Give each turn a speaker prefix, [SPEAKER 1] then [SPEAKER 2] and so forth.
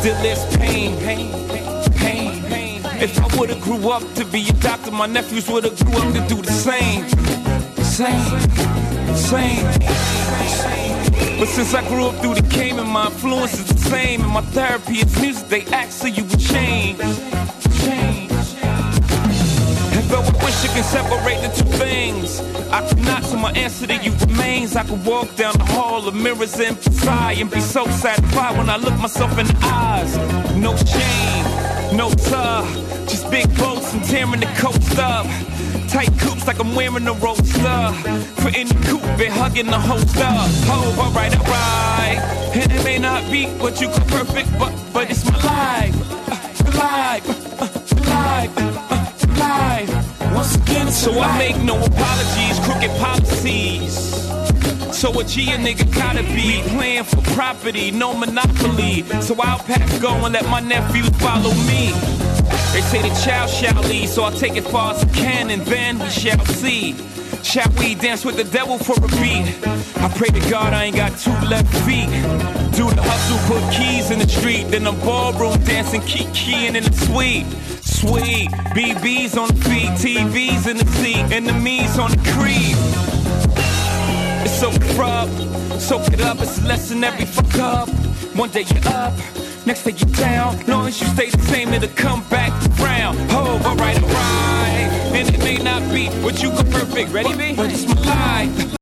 [SPEAKER 1] still is pain. If I would've grew up to be a doctor, my nephews would've grew up to do the same. But since I grew up through the game and my influence is the same, and my therapy is music, they ask so you would change. And though I wish I can separate the two things, I could not, so my answer to you remains. I could walk down the hall of mirrors and sigh and be so satisfied when I look myself in the eyes. No chain, no tub, just big boats and tearing the coast up. Tight coops like I'm wearing a roadster. For any coupe, been hugging the holster. Oh, alright. And it may not be what you call perfect, but it's my life. Life. Once again, so I make no apologies, crooked policies. So a G a nigga gotta be playing for property, no monopoly. So I'll pass go and let my nephews follow me. They say the child shall lead, so I'll take it far as I can, and then we shall see. Shall we dance with the devil for a beat? I pray to God I ain't got two left feet. Do the hustle, put keys in the street, then the ballroom dancing, keying in the suite. Sweet, BBs on the feet, TVs in the seat, enemies on the creep. It's so rough, soak it up, it's a lesson every fuck up. One day you're up, next day you're down. Long as you stay the same, it'll come back around. Oh, alright. And it may not be what you call perfect, ready, B? But it's my life.